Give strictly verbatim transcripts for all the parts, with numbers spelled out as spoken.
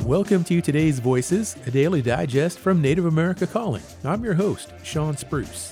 Welcome to today's Voices, a daily digest from Native America Calling. I'm your host, Sean Spruce.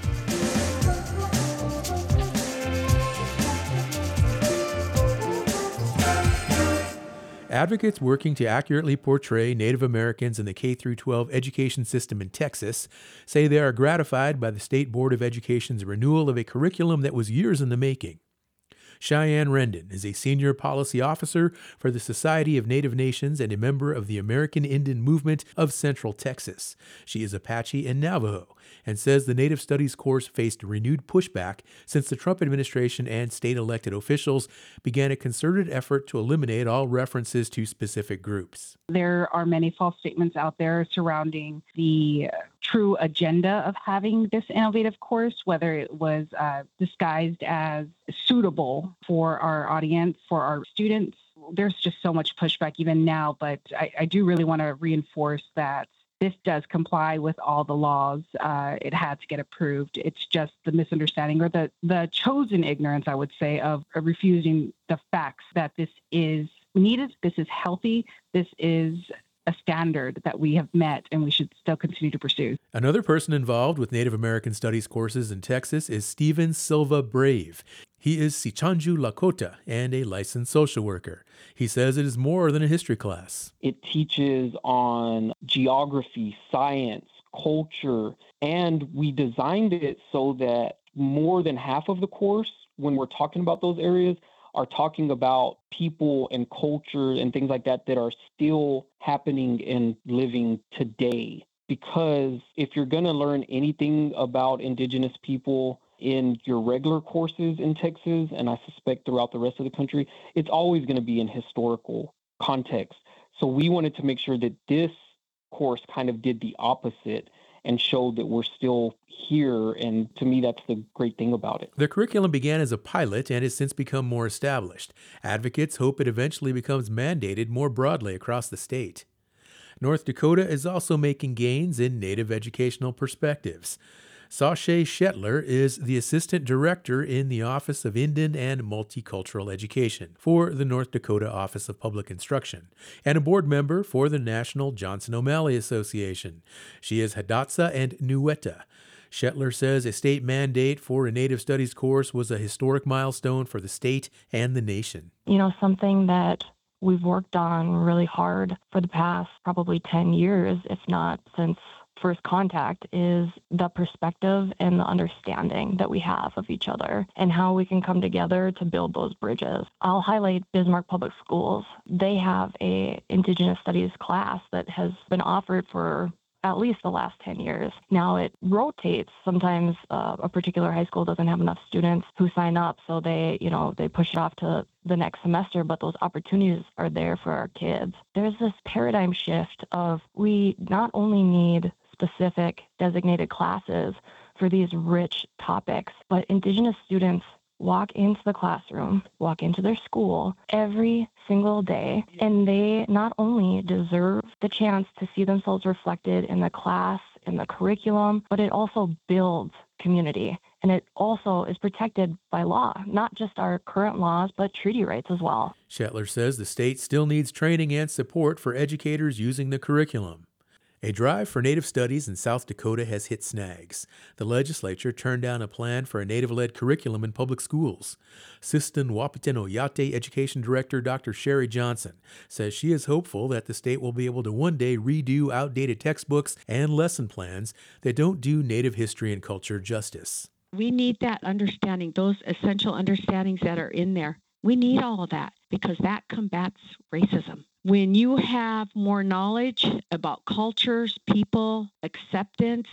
Advocates working to accurately portray Native Americans in the K through twelve education system in Texas say they are gratified by the State Board of Education's renewal of a curriculum that was years in the making. Cheyenne Rendon is a senior policy officer for the Society of Native Nations and a member of the American Indian Movement of Central Texas. She is Apache and Navajo and says the Native Studies course faced renewed pushback since the Trump administration and state elected officials began a concerted effort to eliminate all references to specific groups. There are many false statements out there surrounding the true agenda of having this innovative course, whether it was uh, disguised as suitable for our audience, for our students. There's just so much pushback even now, but I, I do really want to reinforce that this does comply with all the laws. Uh, it had to get approved. It's just the misunderstanding or the, the chosen ignorance, I would say, of, of refusing the facts that this is needed, this is healthy, this is a standard that we have met and we should still continue to pursue. Another person involved with Native American Studies courses in Texas is Stephen Silva Brave. He is Sichanju Lakota and a licensed social worker. He says it is more than a history class. It teaches on geography, science, culture, and we designed it so that more than half of the course, when we're talking about those areas, are talking about people and culture and things like that that are still happening and living today. Because if you're going to learn anything about Indigenous people in your regular courses in Texas, and I suspect throughout the rest of the country, it's always going to be in historical context. So we wanted to make sure that this course kind of did the opposite and showed that we're still here. And to me, that's the great thing about it. The curriculum began as a pilot and has since become more established. Advocates hope it eventually becomes mandated more broadly across the state. North Dakota is also making gains in Native educational perspectives. Sashay Shetler is the Assistant Director in the Office of Indian and Multicultural Education for the North Dakota Office of Public Instruction and a board member for the National Johnson O'Malley Association. She is Hidatsa and Nuweta. Shetler says a state mandate for a Native Studies course was a historic milestone for the state and the nation. You know, something that we've worked on really hard for the past probably ten years, if not since first contact, is the perspective and the understanding that we have of each other and how we can come together to build those bridges. I'll highlight Bismarck Public Schools. They have a Indigenous Studies class that has been offered for at least the last ten years. Now it rotates. Sometimes uh, a particular high school doesn't have enough students who sign up, so they, you know, they push it off to the next semester, but those opportunities are there for our kids. There's this paradigm shift of we not only need specific designated classes for these rich topics, but Indigenous students walk into the classroom, walk into their school every single day, and they not only deserve the chance to see themselves reflected in the class, in the curriculum, but it also builds community. And it also is protected by law, not just our current laws, but treaty rights as well. Shetler says the state still needs training and support for educators using the curriculum. A drive for Native Studies in South Dakota has hit snags. The legislature turned down a plan for a Native-led curriculum in public schools. Sistan Wahpeton Oyate Education Director Doctor Sherry Johnson says she is hopeful that the state will be able to one day redo outdated textbooks and lesson plans that don't do Native history and culture justice. We need that understanding, those essential understandings that are in there. We need all of that because that combats racism. When you have more knowledge about cultures, people, acceptance,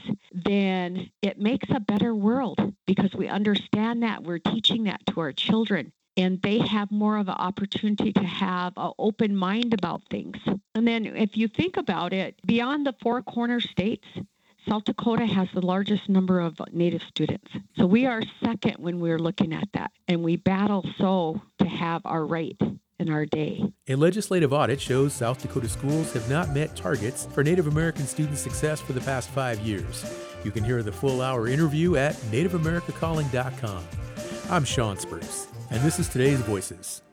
then it makes a better world because we understand that. We're teaching that to our children, and they have more of an opportunity to have an open mind about things. And then if you think about it, beyond the four corner states, South Dakota has the largest number of Native students. So we are second when we're looking at that, and we battle so to have our right in our day. A legislative audit shows South Dakota schools have not met targets for Native American student success for the past five years. You can hear the full hour interview at native america calling dot com. I'm Sean Spruce, and this is today's Voices.